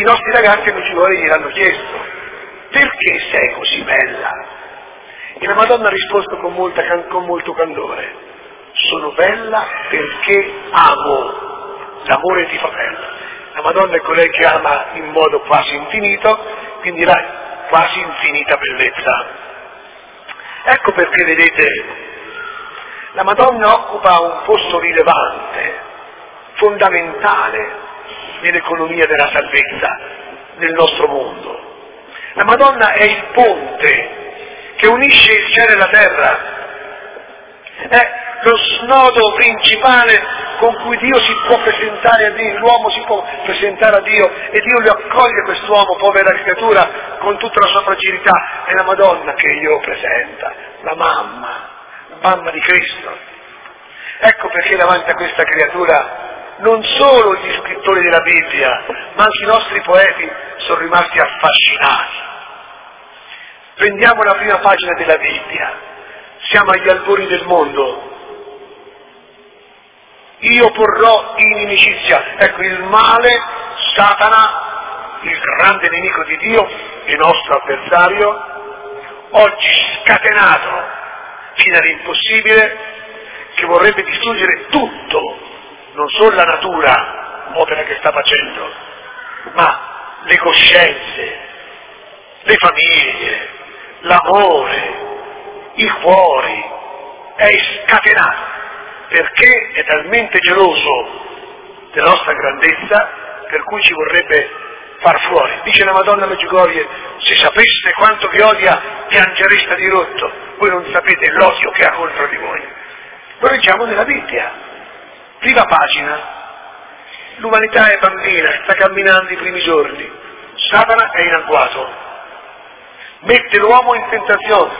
I nostri ragazzi a Medjugorje gliel'hanno chiesto: perché sei così bella? E la Madonna ha risposto con molto candore: sono bella perché amo. L'amore ti fa bella. La Madonna è colei che ama in modo quasi infinito, quindi la quasi infinita bellezza. Ecco perché, vedete, la Madonna occupa un posto rilevante, fondamentale nell'economia della salvezza nel nostro mondo. La Madonna è il ponte che unisce il cielo e la terra, è lo snodo principale con cui Dio si può presentare a Dio, l'uomo si può presentare a Dio e Dio lo accoglie, quest'uomo, povera creatura, con tutta la sua fragilità. È la Madonna che glielo presenta, la mamma di Cristo. Ecco perché davanti a questa creatura non solo gli scrittori della Bibbia, ma anche i nostri poeti sono rimasti affascinati. Prendiamo la prima pagina della Bibbia, siamo agli albori del mondo. Io porrò in inimicizia, ecco il male, Satana, il grande nemico di Dio e nostro avversario, oggi scatenato fino all'impossibile, che vorrebbe distruggere tutto, non solo la natura, opera che sta facendo, ma le coscienze, le famiglie, l'amore, i cuori, è scatenato. Perché è talmente geloso della nostra grandezza per cui ci vorrebbe far fuori. Dice la Madonna a Medjugorje: se sapeste quanto vi odia piangereste a dirotto, voi non sapete l'odio che ha contro di voi. Lo leggiamo nella Bibbia, prima pagina, l'umanità è bambina, sta camminando i primi giorni, Satana è in agguato, mette l'uomo in tentazione,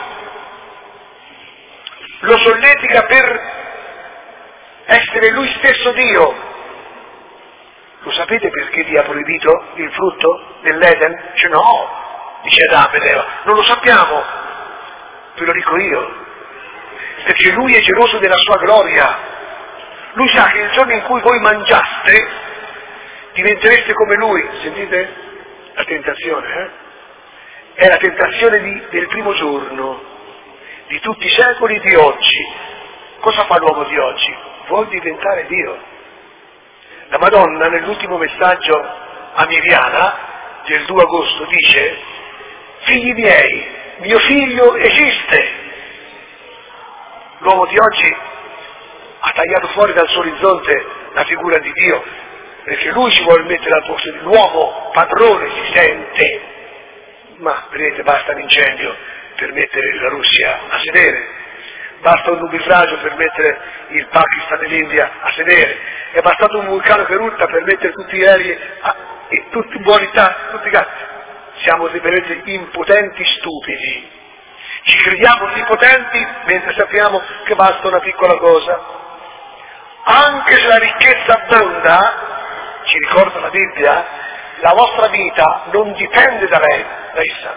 lo solletica per essere lui stesso Dio. Lo sapete perché Dio ha proibito il frutto dell'Eden? Dice no, dice Adamo ed Eva, non lo sappiamo, ve lo dico io, perché lui è geloso della sua gloria. Lui sa che il giorno in cui voi mangiaste diventereste come lui. Sentite? La tentazione, È la tentazione del primo giorno, di tutti i secoli di oggi. Cosa fa l'uomo di oggi? Vuol diventare Dio. La Madonna nell'ultimo messaggio a Miriana del 2 agosto dice: figli miei, mio figlio esiste. L'uomo di oggi ha tagliato fuori dal suo orizzonte la figura di Dio, perché lui ci vuole mettere al posto dell'uomo, padrone si sente, ma vedete, basta un incendio per mettere la Russia a sedere. Basta un nubifragio per mettere il Pakistan e l'India a sedere, è bastato un vulcano che erutta per mettere tutti gli aerei e tutti in buonità, tutti i gatti. Siamo veramente impotenti stupidi, ci crediamo onnipotenti mentre sappiamo che basta una piccola cosa. Anche se la ricchezza abbonda, ci ricorda la Bibbia, la vostra vita non dipende da lei, da essa.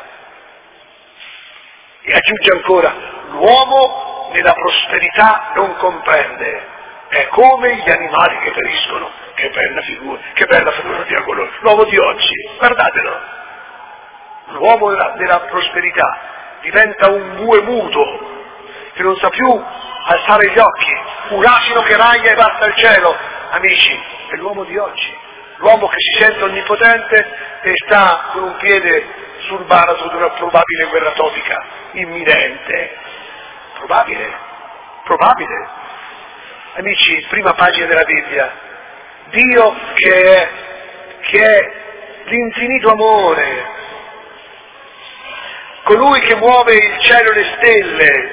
E aggiunge ancora: l'uomo nella prosperità non comprende, è come gli animali che periscono. Che bella fotografia quello, l'uomo di oggi, guardatelo. L'uomo della prosperità diventa un bue muto, che non sa più alzare gli occhi, un asino che raglia e basta il cielo. Amici, è l'uomo di oggi, l'uomo che si sente onnipotente e sta con un piede sul baratro di una probabile guerra atomica imminente. Probabile. Amici, prima pagina della Bibbia, Dio che è l'infinito amore, colui che muove il cielo e le stelle,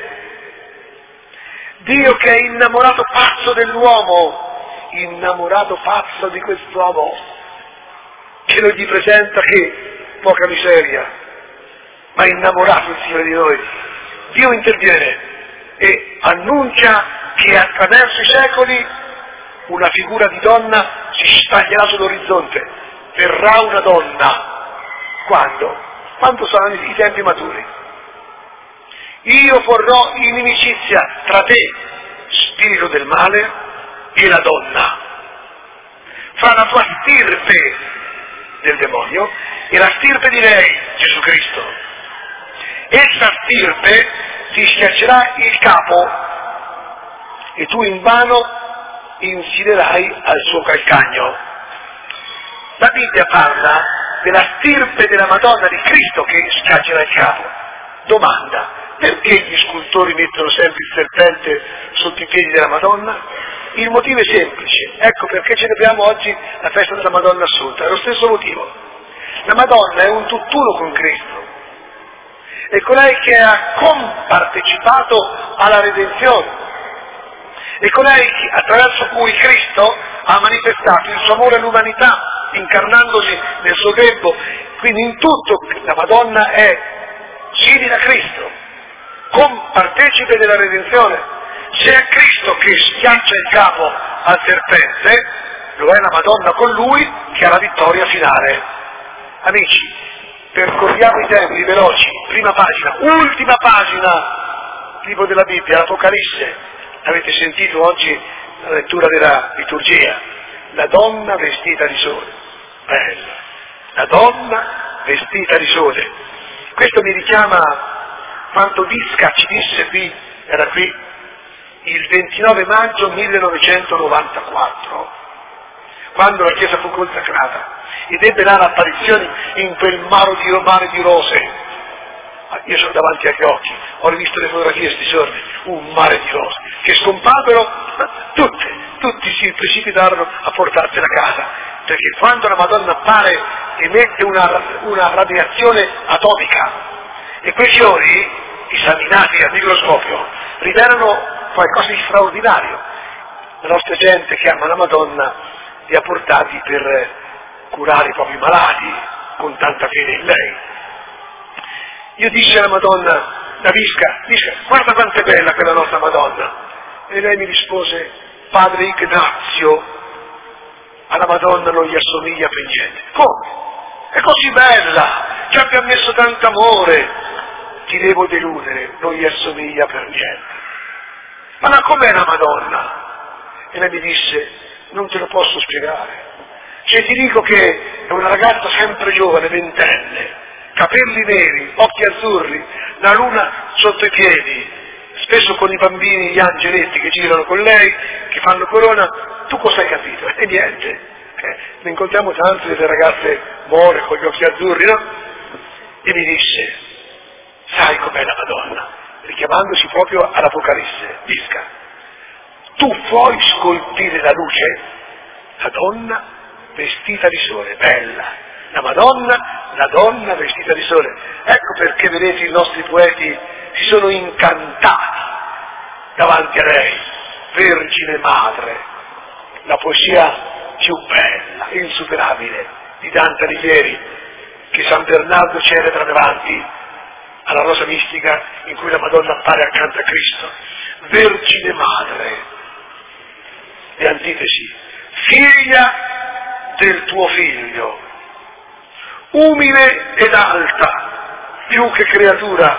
Dio che è innamorato pazzo dell'uomo, innamorato pazzo di quest'uomo, che non gli presenta che poca miseria, ma è innamorato il Signore di noi. Dio interviene e annuncia che attraverso i secoli una figura di donna si staglierà sull'orizzonte. Verrà una donna. Quando? Quando saranno i tempi maturi. Io porrò inimicizia tra te, spirito del male, e la donna. Fra la tua stirpe del demonio, e la stirpe di lei, Gesù Cristo. Essa stirpe ti schiaccerà il capo e tu invano insiderai al suo calcagno. La Bibbia parla della stirpe della Madonna di Cristo che schiaccerà il capo. Domanda: perché gli scultori mettono sempre il serpente sotto i piedi della Madonna? Il motivo è semplice, ecco perché celebriamo oggi la festa della Madonna Assunta, è lo stesso motivo. La Madonna è un tutt'uno con Cristo, è colei che ha compartecipato alla redenzione, è colei attraverso cui Cristo ha manifestato il suo amore all'umanità, incarnandosi nel suo grembo. Quindi in tutto la Madonna è simile a Cristo, compartecipe della redenzione. Se è Cristo che schiaccia il capo al serpente, lo è la Madonna con lui che ha la vittoria finale. Amici, percorriamo i tempi veloci, prima pagina, ultima pagina, libro della Bibbia, l'Apocalisse. Avete sentito oggi la lettura della liturgia, la donna vestita di sole, bella, la donna vestita di sole. Questo mi richiama quanto Visca ci disse qui, era qui, il 29 maggio 1994, quando la Chiesa fu consacrata, ed ebbe là l'apparizione in quel mare di rose. Io sono davanti agli occhi, ho rivisto le fotografie questi giorni, un mare di rose, che scomparvero, tutti si precipitarono a portarsela a casa, perché quando la Madonna appare emette una radiazione atomica, e quei fiori, esaminati al microscopio, rivelano qualcosa di straordinario. La nostra gente che ama la Madonna li ha portati per curare i propri malati con tanta fede in lei. Io dissi alla Madonna, la Visca, guarda quanto è bella quella nostra Madonna. E lei mi rispose, padre Ignazio, alla Madonna non gli assomiglia per niente. Come? È così bella, ci abbia messo tanto amore. Ti devo deludere, non gli assomiglia per niente. Ma com'è la Madonna? E lei mi disse, non te lo posso spiegare. Cioè ti dico che è una ragazza sempre giovane, ventenne, capelli neri, occhi azzurri, la luna sotto i piedi, spesso con i bambini, gli angeletti che girano con lei, che fanno corona. Tu cosa hai capito? E niente. Ne incontriamo tante delle ragazze more con gli occhi azzurri, no? E mi disse, sai com'è la Madonna? Richiamandosi proprio all'Apocalisse, Visca, tu puoi scolpire la luce? La donna vestita di sole, bella, la Madonna, la donna vestita di sole. Ecco perché, vedete, i nostri poeti si sono incantati davanti a lei, Vergine Madre, la poesia più bella, insuperabile di Dante Alighieri, che San Bernardo celebra davanti alla rosa mistica in cui la Madonna appare accanto a Cristo. Vergine Madre, le antitesi, figlia del tuo figlio, umile ed alta, più che creatura,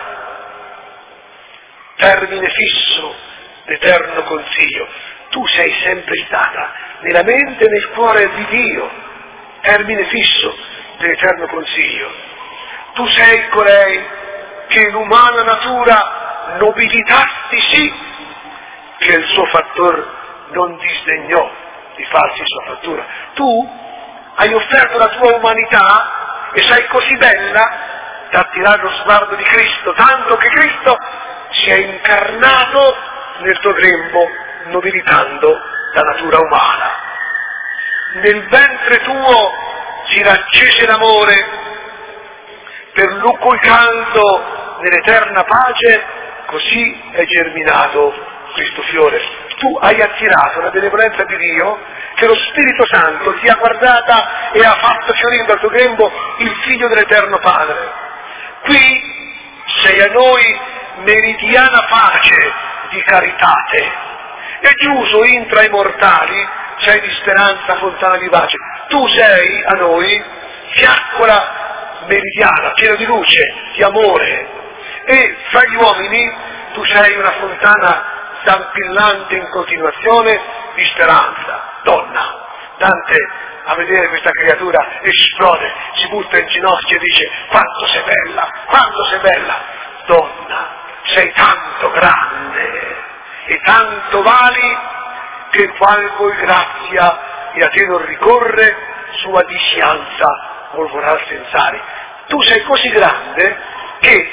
termine fisso d'eterno consiglio. Tu sei sempre stata nella mente e nel cuore di Dio, termine fisso dell'eterno consiglio. Tu sei colei che in umana natura nobilitasti sì, che il suo fattor non disdegnò di farsi sua fattura. Tu hai offerto la tua umanità e sei così bella da attirare lo sguardo di Cristo, tanto che Cristo si è incarnato nel tuo grembo, nobilitando la natura umana. Nel ventre tuo si raccese l'amore, per lucco il caldo nell'eterna pace, così è germinato questo fiore. Tu hai attirato la benevolenza di Dio, che lo Spirito Santo ti ha guardata e ha fatto fiorire dal tuo grembo il Figlio dell'Eterno Padre. Qui sei a noi meridiana pace di caritate, e giuso intra i mortali sei di speranza fontana vivace. Tu sei a noi fiaccola meridiana, piena di luce, di amore, e fra gli uomini tu sei una fontana zampillante in continuazione di speranza. Donna, Dante a vedere questa creatura, esplode, si butta in ginocchio e dice: quanto sei bella, quanto sei bella, donna, sei tanto grande e tanto vali che valgo grazia e a te non ricorre sua disianza volvorar sensari. Tu sei così grande che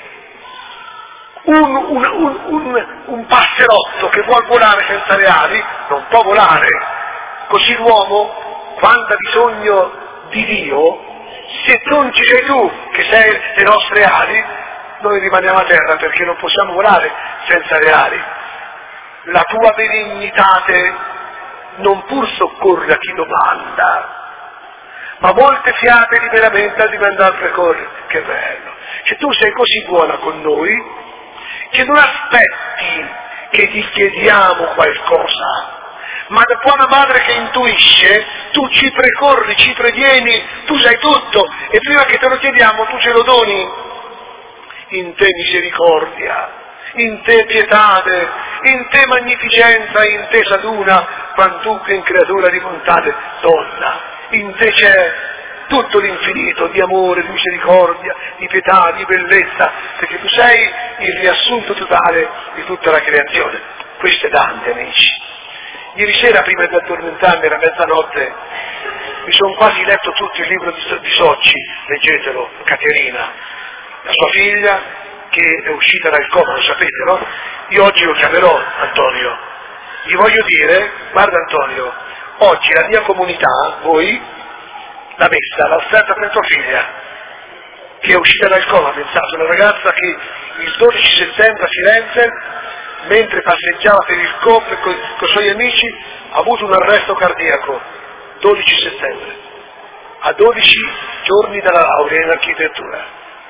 un passerotto che vuol volare senza le ali non può volare. Così l'uomo, quando ha bisogno di Dio, se non ci sei tu che sei le nostre ali, noi rimaniamo a terra perché non possiamo volare senza le ali. La tua benignitate non pur soccorre a chi domanda, ma molte fiate liberamente al dimandar precorre. Che bello! Che tu sei così buona con noi che non aspetti che ti chiediamo qualcosa, ma da buona madre che intuisce, tu ci precorri, ci previeni, tu sai tutto, e prima che te lo chiediamo tu ce lo doni. In te misericordia, in te pietate, in te magnificenza, in te saduna, quantunque in creatura di bontate, donna, in te c'è tutto l'infinito di amore, di misericordia, di pietà, di bellezza, perché tu sei il riassunto totale di tutta la creazione. Questo è Dante, amici. Ieri sera, prima di addormentarmi, era mezzanotte, mi sono quasi letto tutto il libro di Socci, leggetelo, Caterina, la sua figlia, che è uscita dal coma, lo sapete, no? Io oggi lo chiamerò Antonio. Gli voglio dire: guarda Antonio, oggi la mia comunità, voi, la messa, l'ha offerta per tua figlia, che è uscita dal coma, pensate, una ragazza che il 12 settembre a Firenze, mentre passeggiava per il COP con i suoi amici, ha avuto un arresto cardiaco, 12 settembre, a 12 giorni dalla laurea in architettura,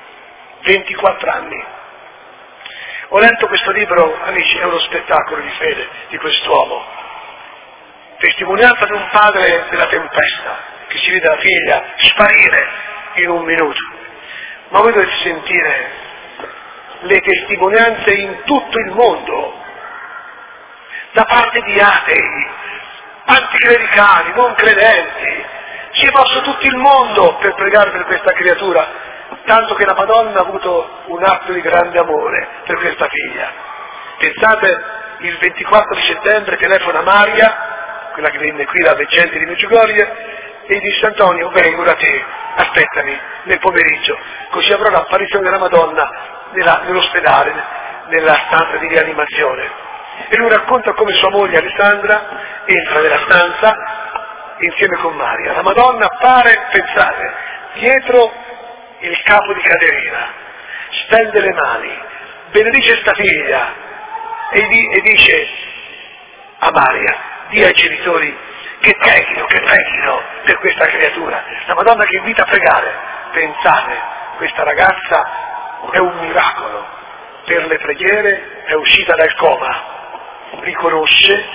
24 anni. Ho letto questo libro, amici, è uno spettacolo di fede di quest'uomo, testimonianza di un padre della tempesta, che si vede la figlia sparire in un minuto. Ma voi dovete sentire le testimonianze in tutto il mondo, da parte di atei, anticlericali, non credenti. Si è mosso tutto il mondo per pregare per questa creatura, tanto che la Madonna ha avuto un atto di grande amore per questa figlia. Pensate, il 24 di settembre telefona Maria, quella che venne qui da Veggenti di Medjugorje, e disse: Antonio, vengo da te, aspettami nel pomeriggio, così avrò l'apparizione della Madonna nell'ospedale, nella stanza di rianimazione. E lui racconta come sua moglie Alessandra entra nella stanza insieme con Maria. La Madonna appare, pensate, dietro il capo di Caterina, stende le mani, benedice sta figlia e dice a Maria: di ai genitori che preghino per questa creatura. La Madonna che invita a pregare. Pensate, questa ragazza è un miracolo. Per le preghiere è uscita dal coma, riconosce,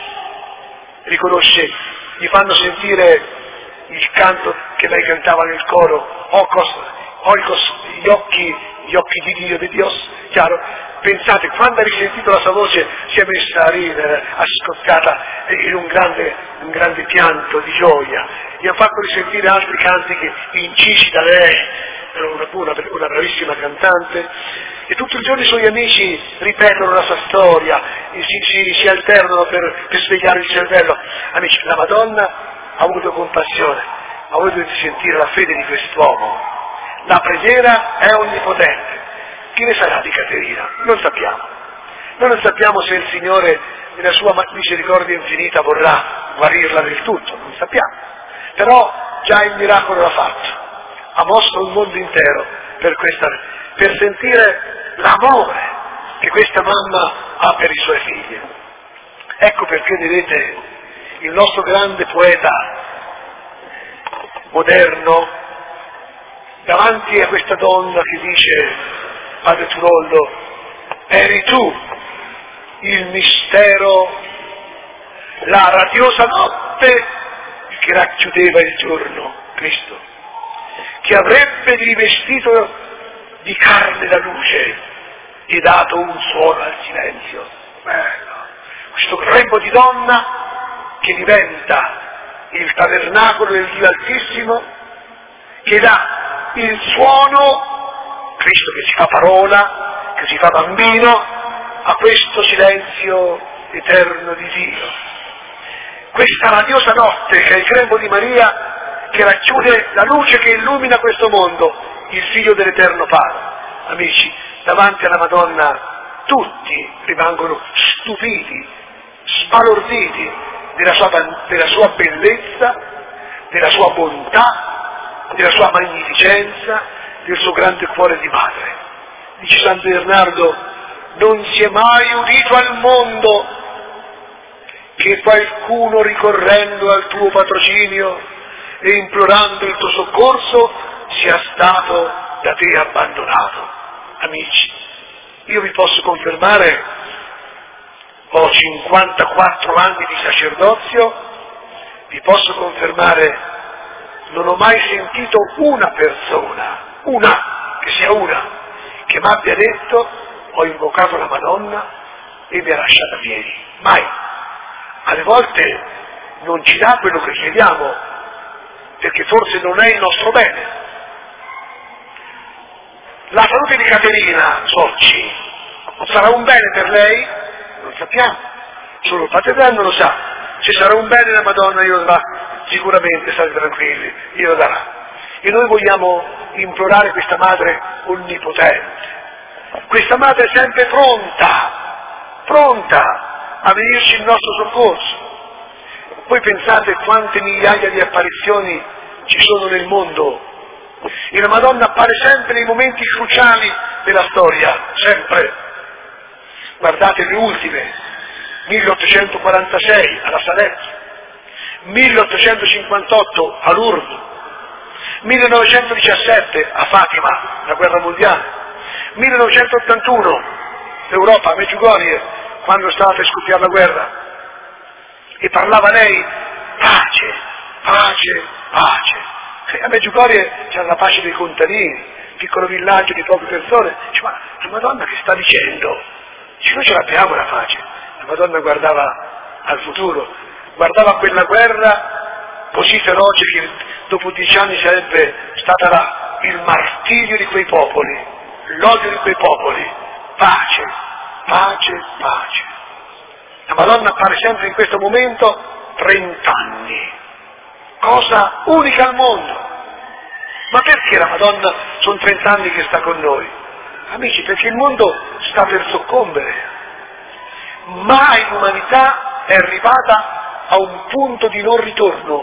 gli fanno sentire il canto che lei cantava nel coro, oikos, gli occhi di Dio, di Dios, chiaro? Pensate, quando ha risentito la sua voce si è messa a ridere, ha scoccata in un grande pianto di gioia. Gli ha fatto risentire altri canti che incisi da lei, era una bravissima cantante, e tutto il giorno i suoi amici ripetono la sua storia, si alternano per svegliare il cervello. Amici, la Madonna ha avuto compassione, ma voi dovete sentire la fede di quest'uomo. La preghiera è onnipotente. Chi ne sarà di Caterina? Non sappiamo. Noi non sappiamo se il Signore, nella sua misericordia infinita, vorrà guarirla del tutto, non sappiamo. Però già il miracolo l'ha fatto. Ha mosso il mondo intero per sentire l'amore che questa mamma ha per i suoi figli. Ecco perché, vedete, il nostro grande poeta moderno, davanti a questa donna che dice: Padre Turoldo, eri tu il mistero, la radiosa notte che racchiudeva il giorno, Cristo, che avrebbe rivestito di carne la luce e dato un suono al silenzio. Bello. Questo grembo di donna che diventa il tabernacolo del Dio Altissimo, che dà il suono, Cristo che si fa parola, che si fa bambino, a questo silenzio eterno di Dio. Questa radiosa notte che è il grembo di Maria, che racchiude la luce che illumina questo mondo, il Figlio dell'Eterno Padre. Amici, davanti alla Madonna tutti rimangono stupiti, sbalorditi della sua bellezza, della sua bontà, della sua magnificenza, del suo grande cuore di madre. Dice San Bernardo: non si è mai udito al mondo che qualcuno, ricorrendo al tuo patrocinio e implorando il tuo soccorso, sia stato da te abbandonato. Amici, io vi posso confermare, ho 54 anni di sacerdozio, vi posso confermare, non ho mai sentito una persona, che sia una, che mi abbia detto: ho invocato la Madonna e mi ha lasciata a piedi. Mai. Alle volte non ci dà quello che chiediamo, perché forse non è il nostro bene. La salute di Caterina Socci sarà un bene per lei? Non sappiamo, solo il Padre Eterno lo sa. Se sarà un bene la Madonna glielo darà, sicuramente, state tranquilli, glielo darà. E noi vogliamo implorare questa Madre onnipotente, questa Madre sempre pronta a venirci in nostro soccorso. Voi pensate quante migliaia di apparizioni ci sono nel mondo, e la Madonna appare sempre nei momenti cruciali della storia, sempre. Guardate le ultime: 1846 alla Salette, 1858 a Lourdes, 1917 a Fatima, la guerra mondiale, 1981 l'Europa, a Medjugorje, quando stava per scoppiare la guerra, e parlava lei: pace, pace, pace. E a Medjugorje c'era la pace dei contadini, piccolo villaggio di poche persone. Dice: ma la Madonna che sta dicendo? Dice: noi ce l'abbiamo la pace. La Madonna guardava al futuro, guardava quella guerra così feroce che dopo 10 anni sarebbe stata il martirio di quei popoli, l'odio di quei popoli. Pace, pace, pace. La Madonna appare sempre in questo momento, 30 anni, cosa unica al mondo. Ma perché la Madonna sono 30 anni che sta con noi? Amici, perché il mondo sta per soccombere. Mai l'umanità è arrivata a un punto di non ritorno.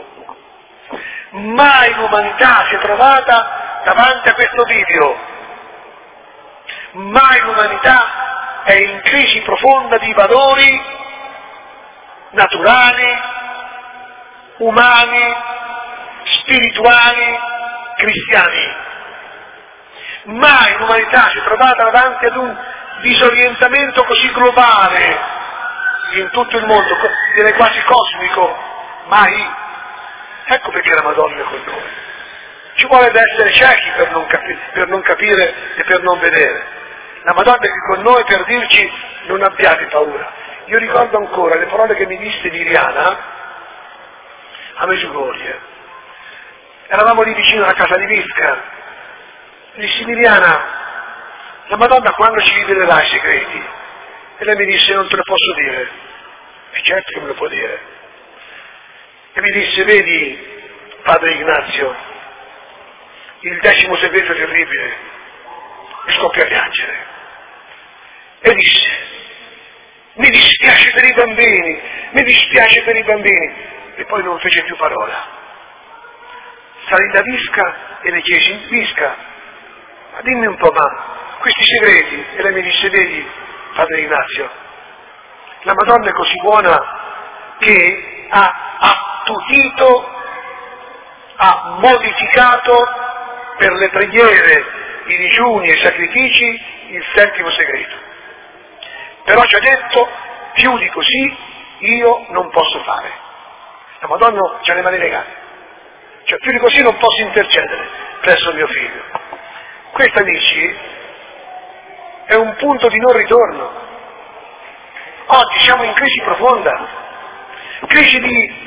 Mai l'umanità si è trovata davanti a questo bivio. Mai l'umanità è in crisi profonda di valori naturali, umani, spirituali, cristiani. Mai l'umanità si è trovata davanti ad un disorientamento così globale in tutto il mondo, direi quasi cosmico. Mai. Ecco perché la Madonna è con noi. Ci vuole da essere ciechi per non capire e per non vedere. La Madonna è qui con noi per dirci: non abbiate paura. Io ricordo ancora le parole che mi disse Liliana a Medjugorje. Eravamo lì vicino alla casa di Visca. Dissi: Liliana, la Madonna quando ci rivelerà i segreti? E lei mi disse: non te lo posso dire. E certo che me lo può dire. E mi disse: vedi, padre Ignazio, il 10° segreto terribile. E scoppia a piangere. E disse: mi dispiace per i bambini, mi dispiace per i bambini. E poi non fece più parola. Salì da Visca e le chiesi: Visca, ma dimmi un po', ma questi segreti? E lei mi disse: vedi, padre Ignazio, la Madonna è così buona che ha attutito, ha modificato per le preghiere, i digiuni e i sacrifici il 7° segreto. Però ci ha detto: più di così io non posso fare. La Madonna c'ha le mani legate. Cioè, più di così non posso intercedere presso mio figlio. Questo, amici, è un punto di non ritorno. Oggi siamo in crisi profonda, crisi di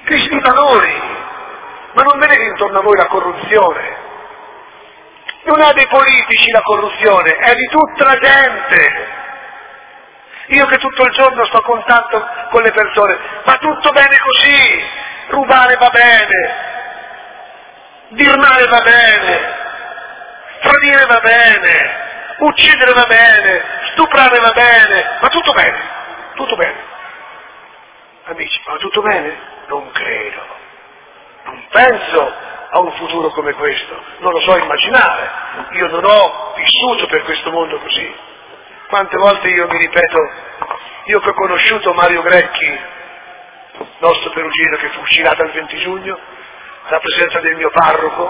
crisi di valori, ma non vedete intorno a voi la corruzione? Non è dei politici la corruzione, è di tutta la gente. Io che tutto il giorno sto a contatto con le persone, ma tutto bene così, rubare va bene, dir male va bene, tradire va bene, uccidere va bene, stuprare va bene, ma tutto bene, tutto bene. Amici, ma tutto bene? Non credo, non penso a un futuro come questo, non lo so immaginare, io non ho vissuto per questo mondo così. Quante volte io mi ripeto, io che ho conosciuto Mario Grecchi, nostro perugino che fu fucilato il 20 giugno, alla presenza del mio parroco,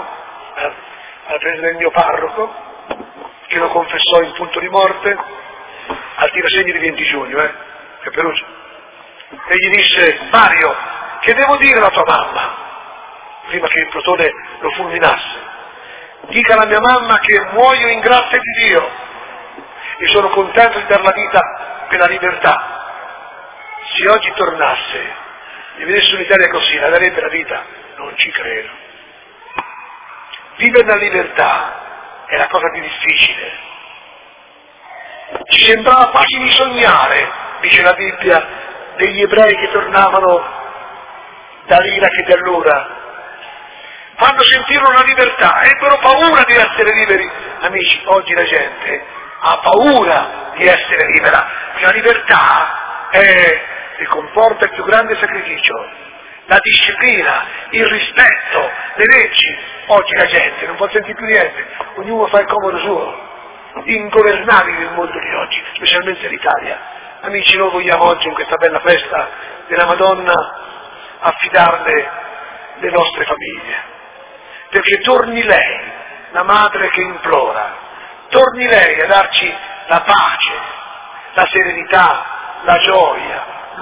che lo confessò in punto di morte, al tirasegni di 20 giugno, che Perugia. E gli disse: Mario, che devo dire alla tua mamma, prima che il protone lo fulminasse? Dica alla mia mamma che muoio in grazia di Dio e sono contento di dar la vita per la libertà. Se oggi tornasse e vedesse un'Italia così, la darebbe la vita? Non ci credo. Vivere la libertà è la cosa più difficile. Ci sembrava quasi di sognare, dice la Bibbia, degli ebrei che tornavano dall'Iraq e allora. Quando sentirono la libertà, ebbero paura di essere liberi. Amici, oggi la gente ha paura di essere libera. La libertà comporta il più grande sacrificio, la disciplina, il rispetto, le leggi. Oggi la gente non può sentire più niente, ognuno fa il comodo suo. Ingovernabile il mondo di oggi, specialmente l'Italia. Amici, noi vogliamo oggi in questa bella festa della Madonna affidarle le nostre famiglie, perché torni lei, la madre che implora, torni lei a darci la pace, la serenità, la gioia,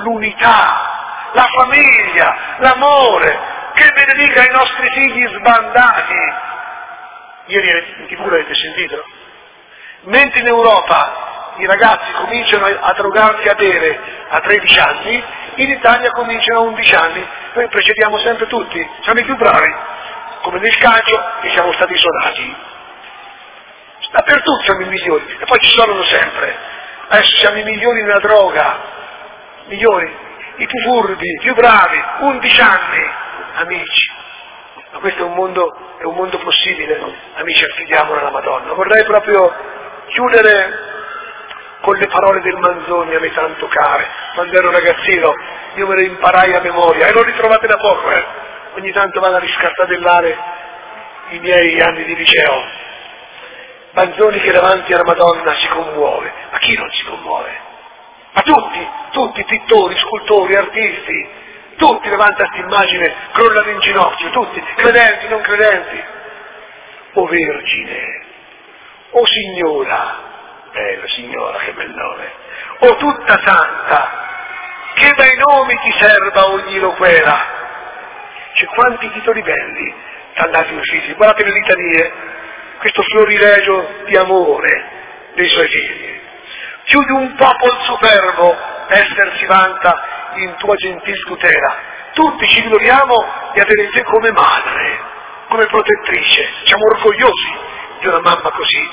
l'unità, la famiglia, l'amore, che benedica i nostri figli sbandati. Ieri in TV l'avete sentito? Mentre in Europa i ragazzi cominciano a drogarsi, a bere a 13 anni, in Italia cominciano a 11 anni, noi precediamo sempre tutti, siamo i più bravi, come nel calcio che siamo stati suonati. Dappertutto siamo i migliori, e poi ci suonano sempre. Adesso siamo i migliori nella droga, migliori, i più furbi, i più bravi, 11 anni, amici. Ma questo è un mondo possibile, amici, affidiamolo alla Madonna. Vorrei proprio chiudere con le parole del Manzoni, a me tanto care. Quando ero ragazzino io me le imparai a memoria e l'ho ritrovate da poco, ogni tanto vado a riscartellare i miei anni di liceo. Manzoni che davanti alla Madonna si commuove, ma chi non si commuove? Ma tutti, pittori, scultori, artisti, tutti davanti a questa immagine crollano in ginocchio, tutti, credenti, non credenti. O Vergine, o Signora, bella Signora, che bel nome, o tutta santa, che dai nomi ti serva ogni loquera. C'è quanti titoli belli t'andati usciti, guardate le litanie, questo florilegio di amore dei suoi figli. Più di un popolo superbo esser si vanta in tua gentil tutela. Tutti ci gloriamo di avere te come madre, come protettrice, siamo orgogliosi di una mamma così.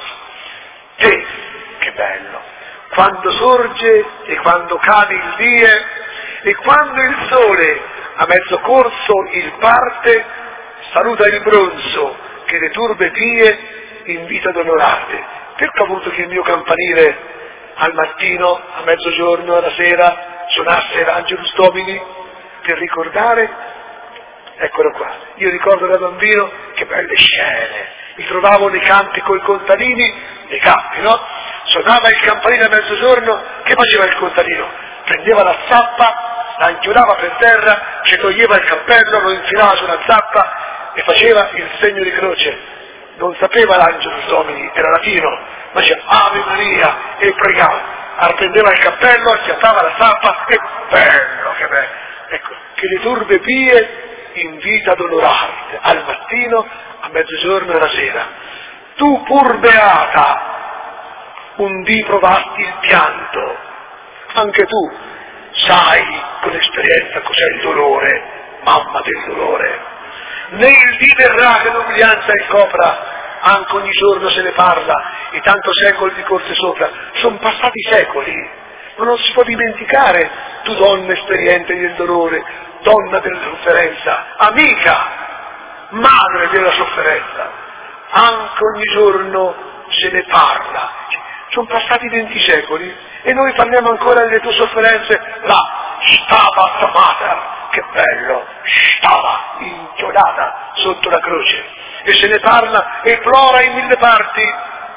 Te, che bello, quando sorge e quando cade il die e quando il sole a mezzo corso il parte, saluta il bronzo che le turbe pie invita ad onorarti. Perché ho voluto che il mio campanile al mattino, a mezzogiorno, alla sera suonasse l'Angelus Domini per ricordare? Eccolo qua. Io ricordo da bambino che belle scene, mi trovavo nei campi coi contadini, nei campi, no? Suonava il campanile a mezzogiorno, che faceva il contadino? Prendeva la zappa, la inchiodava per terra, ci toglieva il cappello, lo infilava sulla zappa e faceva il segno di croce. Non sapeva l'Angelus Domini, era latino, ma diceva Ave Maria e pregava, prendeva il cappello, acchiattava la zappa e bello, che bello. Ecco, che le turbe pie invita ad onorarti al mattino, a mezzogiorno e alla sera. Tu pur beata, un dì provasti il pianto, anche tu sai con esperienza cos'è il dolore mamma del dolore. Né il dì verrà che l'uguaglianza e il copra, anche ogni giorno se ne parla, e tanto secoli di corse sopra. Sono passati secoli, ma non si può dimenticare, tu donna esperiente del dolore, donna della sofferenza, amica, madre della sofferenza, anche ogni giorno se ne parla. Sono passati 20 secoli e noi parliamo ancora delle tue sofferenze, la Stabat Mater, che bello, stava inchiodata sotto la croce, e se ne parla e plora in 1000 parti,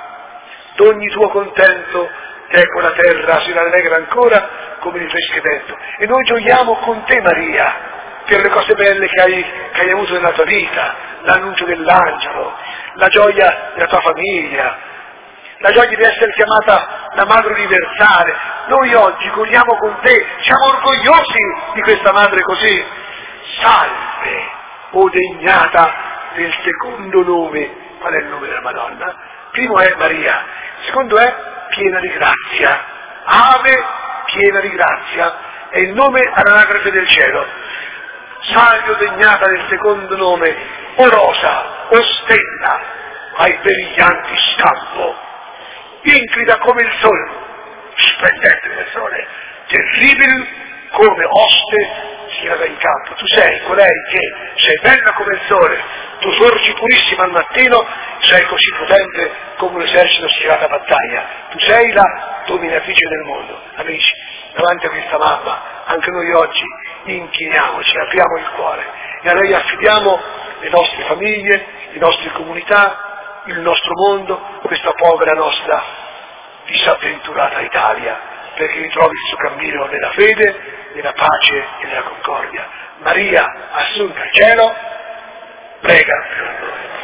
d'ogni tuo contento, ecco la terra si rallegra ancora come di fresche vento, e noi gioiamo con te Maria, per le cose belle che hai avuto nella tua vita, l'annuncio dell'angelo, la gioia della tua famiglia, la gioia di essere chiamata la Madre Universale. Noi oggi godiamo con te, siamo orgogliosi di questa Madre così. Salve, o degnata del secondo nome. Qual è il nome della Madonna? Primo è Maria, secondo è piena di grazia. Ave piena di grazia, è il nome all'anagrafe del cielo. Salve, o degnata del secondo nome, o rosa, o stella, ai brillanti scampo, inclita come il sole, splendente come il sole, terribile come oste schierata in campo. Tu sei colei che sei bella come il sole, tu sorgi purissima al mattino, sei così potente come un esercito schierato a battaglia, tu sei la dominatrice del mondo. Amici, davanti a questa mamma, anche noi oggi inchiniamoci, apriamo il cuore e a lei affidiamo le nostre famiglie, le nostre comunità, il nostro mondo, questa povera nostra disavventurata Italia, perché ritrovi il suo cammino nella fede, nella pace e nella concordia. Maria, assunta al cielo, prega per noi.